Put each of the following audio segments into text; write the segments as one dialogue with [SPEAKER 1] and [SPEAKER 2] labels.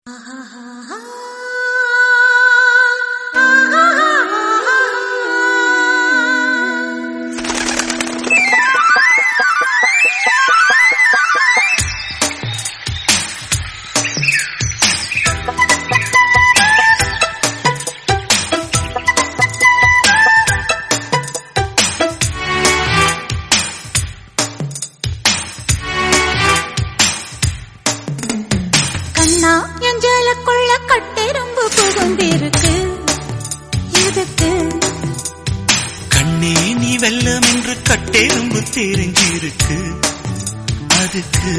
[SPEAKER 1] எஞ்சலுக்குள்ள கட்டெரும்பு புகுந்திருக்கு எதுக்கு?
[SPEAKER 2] கண்ணே நீ வெல்லம் என்று கட்டெரும்பு தெரிஞ்சிருக்கு அதுக்கு.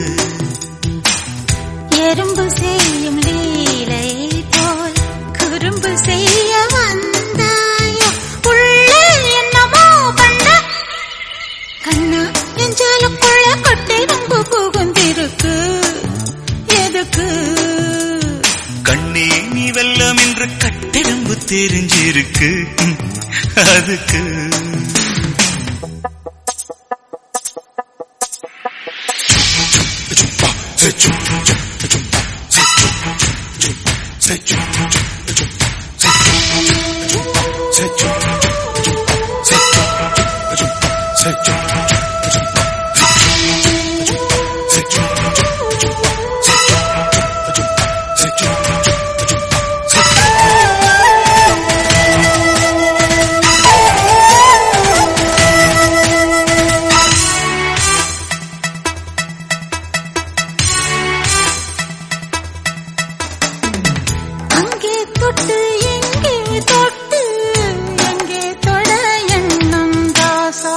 [SPEAKER 1] எறும்பு செய்யும் லீலை போல் குறும்பு செய்ய வந்தாயோ உள்ளே என்னமோ பண்ண. கண்ணா எஞ்சலுக்குள்ள கட்டெரும்பு புகுந்திருக்கு எதுக்கு?
[SPEAKER 2] கண்ணே நீ வெல்லம் என்று கட்டெரும்பு தெரிஞ்சிருக்கு அதுக்கு.
[SPEAKER 1] அங்கே தொட்டு எங்கே தொட்டு எங்கே தொட எண்ணம் தாசா.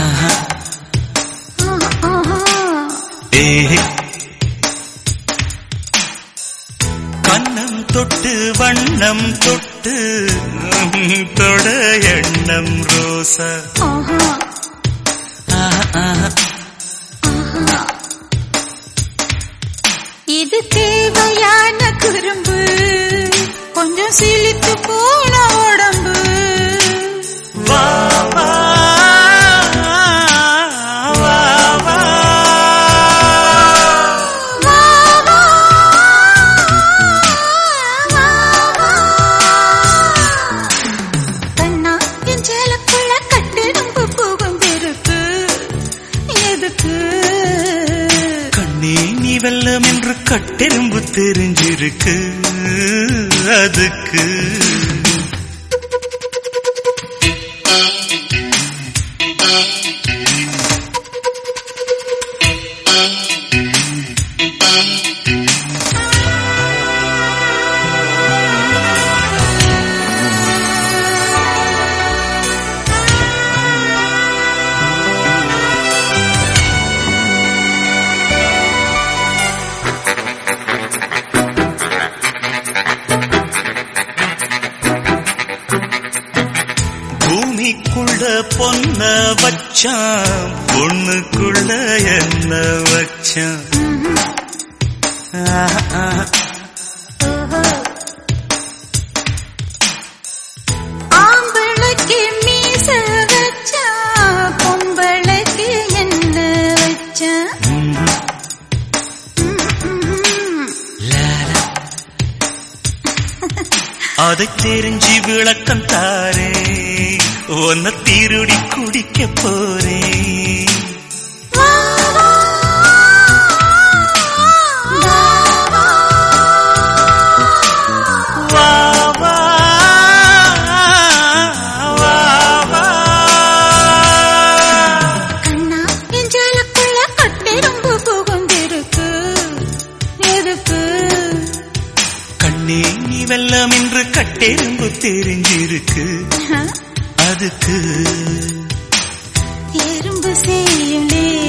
[SPEAKER 2] கண்ணம் தொட்டு வண்ணம் தொட்டு தொட எண்ணம் ரோசா.
[SPEAKER 1] இது தேவையான குறும்பு கொஞ்சம் சிலித்து போன உடம்பு.
[SPEAKER 2] வா வா வா வா
[SPEAKER 1] வா வா வா வா. கண்ணா எஞ்சலுக்குள்ள கட்டெரும்பு புகுந்திருக்கு எதுக்கு?
[SPEAKER 2] கண்ணே நீ வெல்லம் என்று கட்டெரும்பு தெரிஞ்சிருக்கு அதுக்கு. பூமிக்குள்ள பொன்ன வச்சான் பொண்ணுக்குள்ள என்ன வச்சான்.
[SPEAKER 1] ஆம்பளைக்கு மீச வச்சா பொம்பளைக்கு என்ன வச்சா.
[SPEAKER 2] அதை தெரிஞ்சு விளக்கம் தாரே உன்னை திருடி குடிக்க போறே.
[SPEAKER 1] வா வா வா
[SPEAKER 2] வா வா வா.
[SPEAKER 1] கண்ணா எஞ்சலுக்குள்ள கட்டெரும்பு புகுந்திருக்கு எதுக்கு?
[SPEAKER 2] கண்ணே நீ வெல்லம் என்று கட்டெரும்பு தெரிஞ்சிருக்கு அதுக்கு.
[SPEAKER 1] எறும்பு செய்யும்